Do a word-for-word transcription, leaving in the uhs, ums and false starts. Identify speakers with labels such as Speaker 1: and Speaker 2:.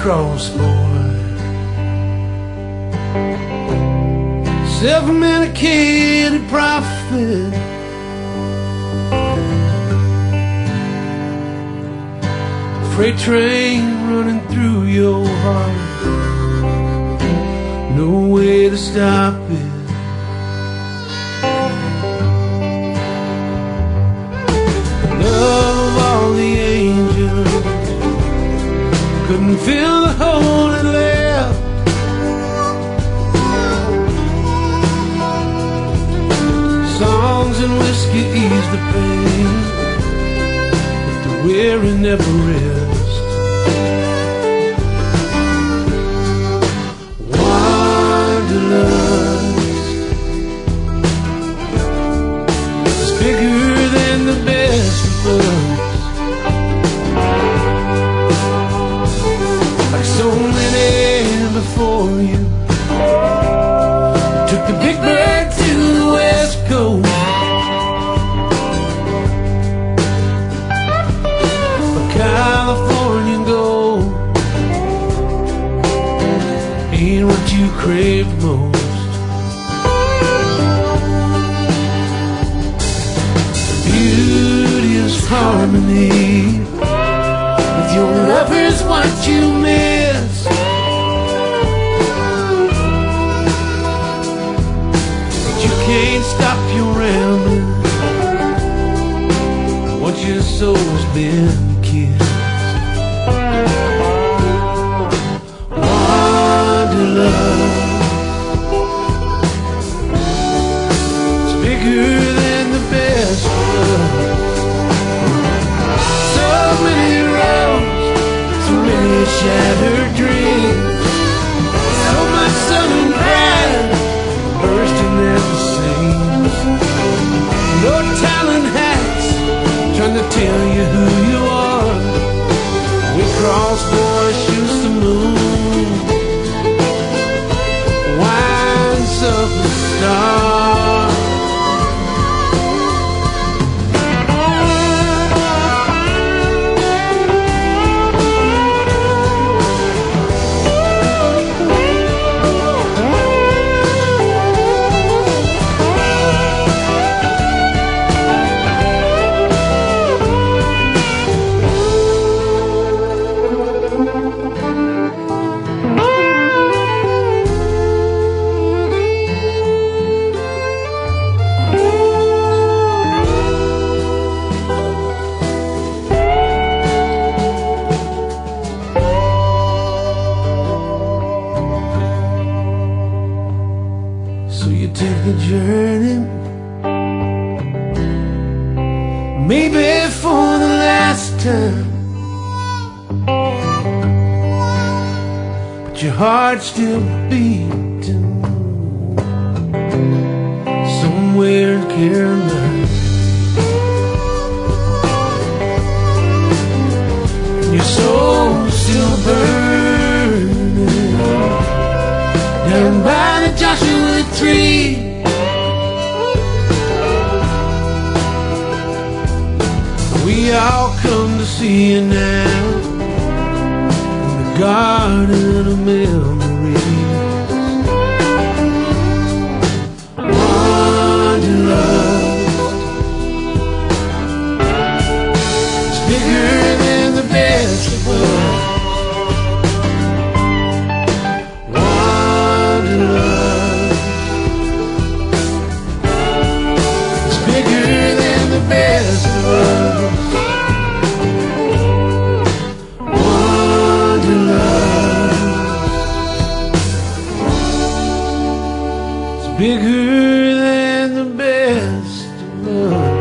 Speaker 1: Cross boy, self-medicated prophet, freight train running through your heart, no way to stop it. Love of all the angels couldn't fill the hole it left. Songs and whiskey ease the pain, but the weary never rest. Wanderlust is bigger than the best of us. Like so many before you, took the big bird to the West Coast. But California gold ain't what you crave most. The beauty is harmony with your lover's what you miss. But you can't stop your rambling once your soul's been kissed. Wanderlust is bigger than the best of love. So many roads, so many shattered dreams, so much southern pride bursting at the seams. No talent hats trying to tell you who you are. We cross boys shoots the moon, winds up the stars. So you take a journey, maybe for the last time, but your heart's still beating somewhere in Carolina. And your soul's still burning down by the Joshua tree. We all come to see you now in the garden of memories. Wanderlust is bigger than the best of us. Best of us. Wanderlust is bigger than the best of us.